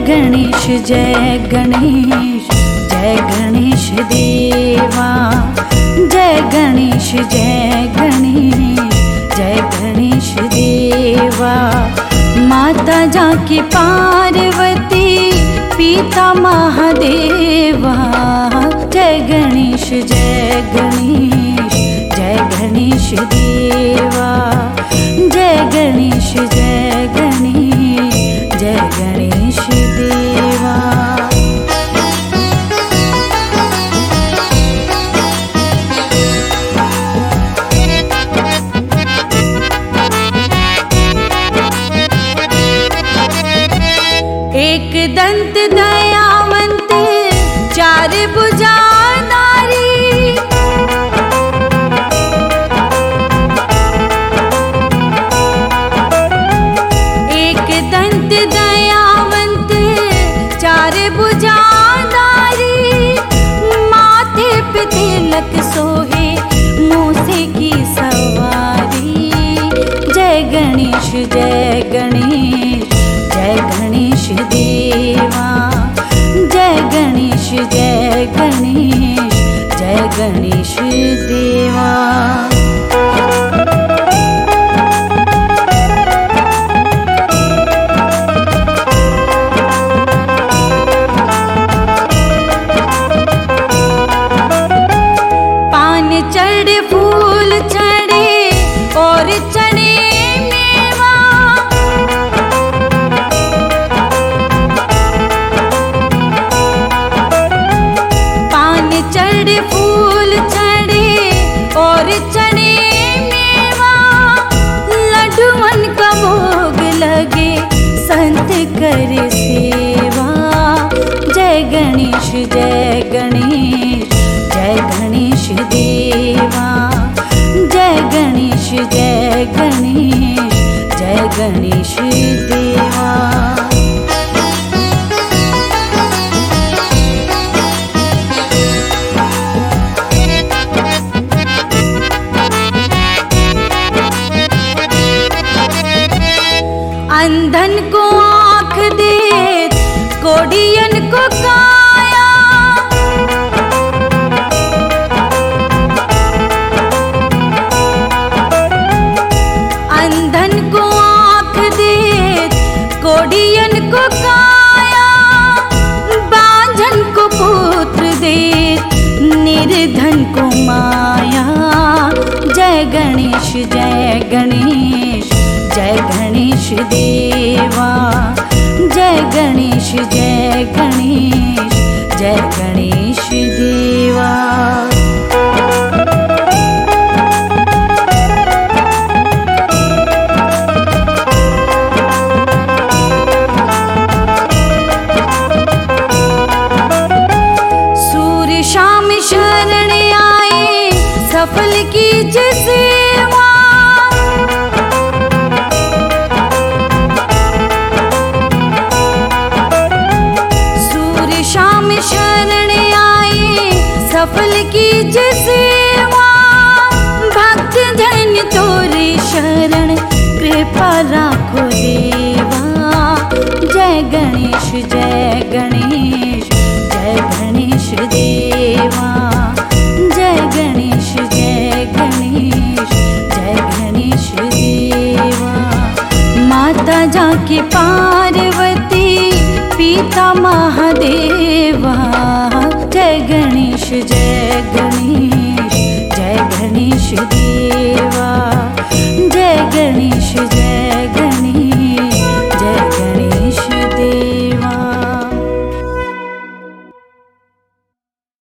गणेश जय गणेश, जय गणेश देवा। जय गणेश जय गणेश, जय गणेश देवा। माता जाकी पार्वती, पिता महादेवा। जय गणेश जय गणेश, जय गणेश देवा। जय गणेश जय गणेश, जय गणेश देवा। एक दंत दयावंत, चार भुजा नारी। एक दंत दयावंत, चार भुजा नारी। माथे पे तिलक सोहे, मूसे की सवारी। जय गणेश जय गणेश, जय गणेश देवा। जय गणेश जय गणेश, जय गणेश देवा। पान चढ़े फूल चढ़े और चढ़े मेवा। पान चढ़े फूल चढ़े और चढ़े मेवा। लड्डूअन का भोग लगे, संत करे सेवा। जय गणेश जय गणेश, जय गणेश देवा। जय गणेश जय गणेश, जय गणेश देवा। अंधन को आँख दे, कोढ़ियन को काया। अंधन को आँख दे, कोढ़ियन को काया। बांझन को पुत्र दे, निर्धन को माया। जय गणेश जय गणेश, जय गणेश देवा। जय गणेश जय गणेश, जय गणेश देवा। सूर्य शाम शरण आए, सफल कीजिए सेवा। शाम शरण आए, सफल कीजिए सेवा। भक्त जन तोरे शरण, कृपा राखो देवा। जय गणेश जय गणेश, जय गणेश देवा। जय गणेश जय गणेश, जय गणेश देवा। माता जाकी पार्वती, पिता महादेवा। जय गणेश जय गणेश, जय गणेश देवा।